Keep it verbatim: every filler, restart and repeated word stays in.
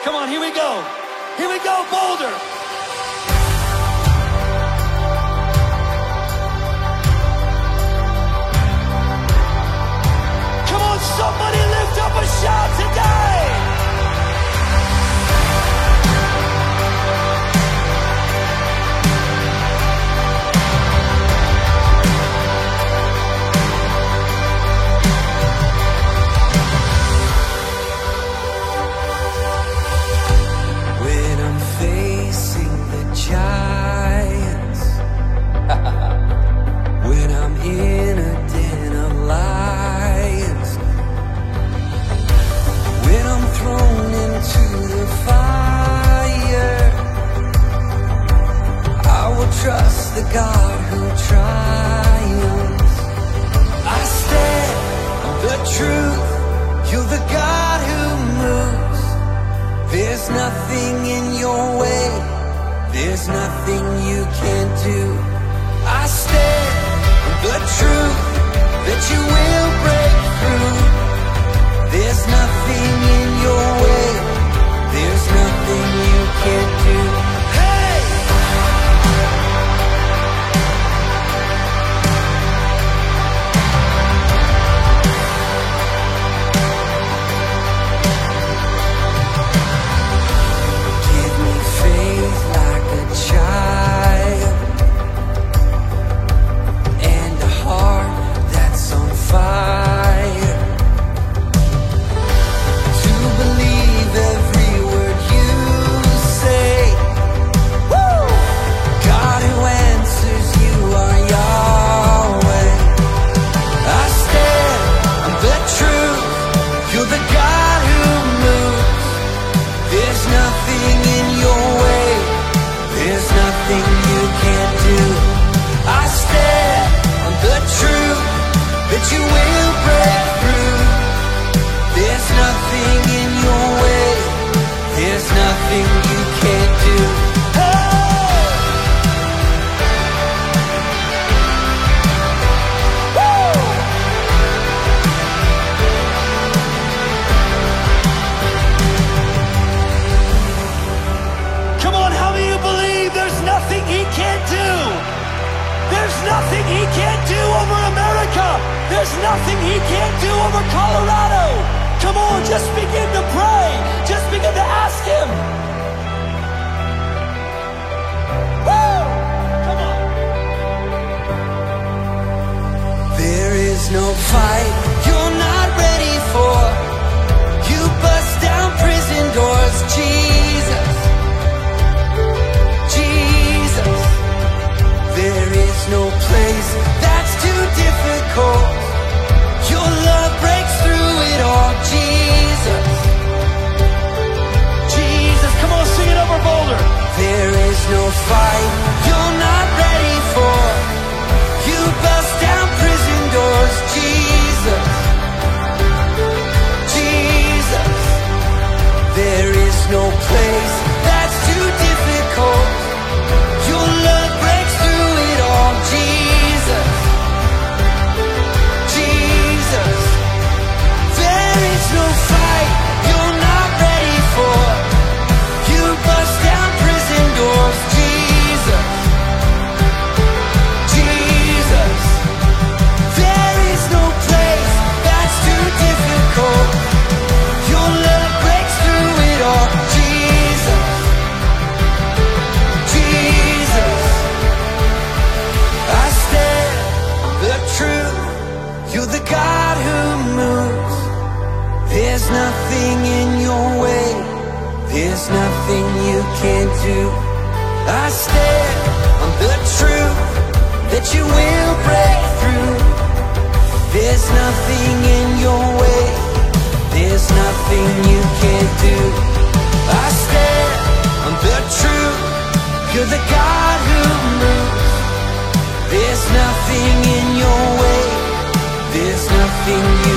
Come on, here we go. Here we go, Boulder. Come on, somebody lift up a shout today. Giants, when I'm in a den of lions, when I'm thrown into the fire, I will trust the God who triumphs. I stand on the truth, you're the God who moves. There's nothing in your way, there's nothing you can't do. I stand on the truth that you will break through. There's nothing in your way, there's nothing you can't do. Hey! Give me faith like a child, and a heart that's on fire, to believe every word you say. Woo! God who answers, you are Yahweh. I stand on the truth, you're the God who moves. There's nothing in your way, there's nothing you can't do. I stand on the truth that you will break through. There's nothing in your way, there's nothing you can't do. Hey! Woo! Come on, how many of you believe there's nothing he can't do? There's nothing he can't do over America. There's nothing he can't do over Colorado. Come on, just begin to pray. Just begin to ask him. Woo! Come on. There is no fight you're not ready for. You bust down prison doors, Jesus. Jesus. There is no place that's too difficult. Your love breaks through it all, Jesus. Jesus, come on, sing it over Boulder. There is no fight you're not ready for. You bust down prison doors, Jesus. Jesus. There is no place that's too difficult. Your love breaks through it all, Jesus. Jesus. There is no fight you're not ready for. You bust down prison doors, Jesus. Jesus. There is no place that's too difficult. Your love breaks through it all, Jesus. Jesus. I stand on the truth, you're the God who moves. There's nothing in your way, there's nothing you can't do. I stand on the truth that you will break through. There's nothing in your way, there's nothing you can't do. I stand on the truth, you're the God who moves. There's nothing in your way, there's nothing you